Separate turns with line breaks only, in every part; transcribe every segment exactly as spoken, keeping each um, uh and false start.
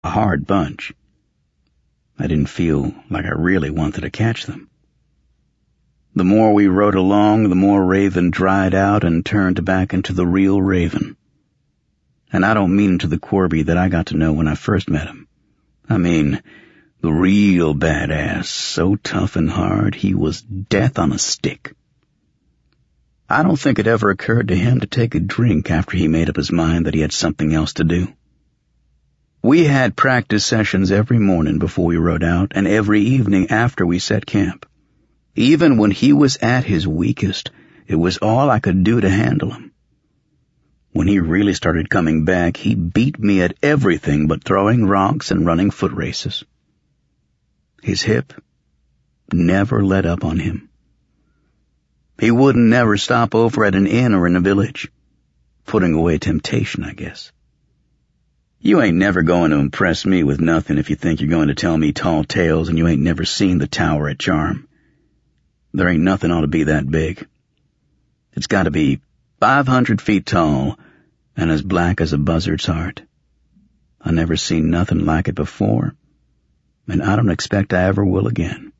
a hard bunch. I didn't feel like I really wanted to catch them. The more we rode along, the more Raven dried out and turned back into the real Raven. And I don't mean to the Corby that I got to know when I first met him. I mean, the real badass, so tough and hard he was death on a stick. I don't think it ever occurred to him to take a drink after he made up his mind that he had something else to do. We had practice sessions every morning before we rode out and every evening after we set camp. Even when he was at his weakest, it was all I could do to handle him. When he really started coming back, he beat me at everything but throwing rocks and running foot races. His hip never let up on him. He wouldn't never stop over at an inn or in a village, putting away temptation, I guess. You ain't never going to impress me with nothing if you think you're going to tell me tall tales and you ain't never seen the tower at Charm. There ain't nothing ought to be that big. It's got to be five hundred feet tall and as black as a buzzard's heart. I never seen nothing like it before, and I don't expect I ever will again.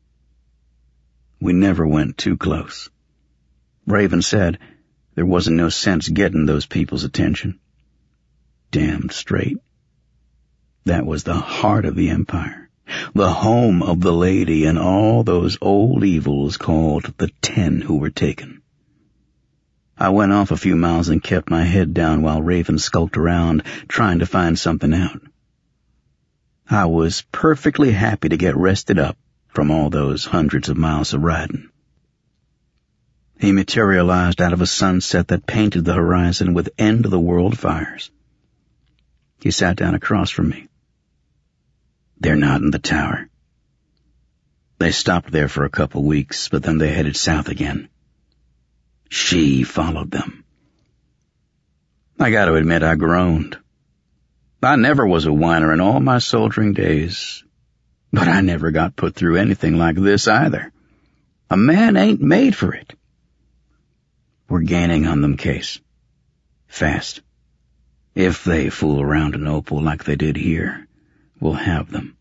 We never went too close. Raven said there wasn't no sense getting those people's attention. Damned straight. That was the heart of the Empire, the home of the lady and all those old evils called the Ten who were taken. I went off a few miles and kept my head down while Raven skulked around trying to find something out. I was perfectly happy to get rested up from all those hundreds of miles of riding. He materialized out of a sunset that painted the horizon with end-of-the-world fires. He sat down across from me. They're not in the tower. They stopped there for a couple weeks, but then they headed south again. She followed them. I got to admit I groaned. I never was a whiner in all my soldiering days, but I never got put through anything like this either. A man ain't made for it. We're gaining on them, Case. Fast. If they fool around in Opal like they did here, we'll have them.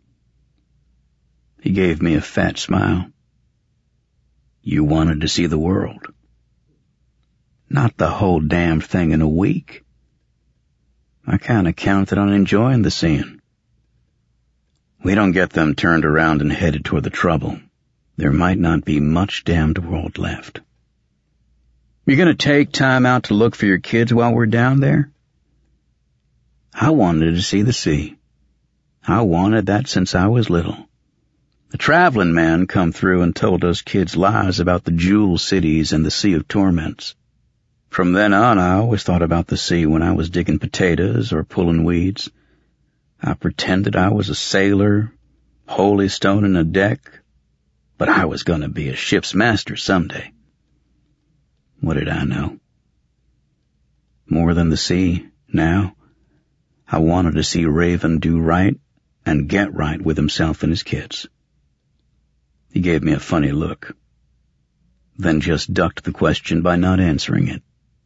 He gave me a fat smile. You wanted to see the world. Not the whole damned thing in a week. I kinda counted on enjoying the scene. We don't get them turned around and headed toward the trouble. There might not be much damned world left. You gonna take time out to look for your kids while we're down there? I wanted to see the sea. I wanted that since I was little. A traveling man come through and told us kids lies about the jewel cities and the Sea of Torments. From then on, I always thought about the sea when I was digging potatoes or pulling weeds. I pretended I was a sailor, holy stoning a deck, but I was going to be a ship's master someday. What did I know? More than the sea, now, I wanted to see Raven do right and get right with himself and his kids. He gave me a funny look, then just ducked the question by not answering it.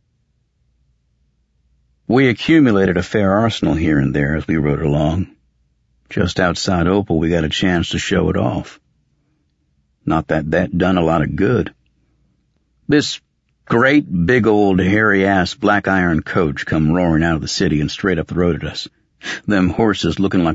We accumulated a fair arsenal here and there as we rode along. Just outside Opal, we got a chance to show it off. Not that that done a lot of good. This great big old hairy-ass black iron coach come roaring out of the city and straight up the road at us. Them horses looking like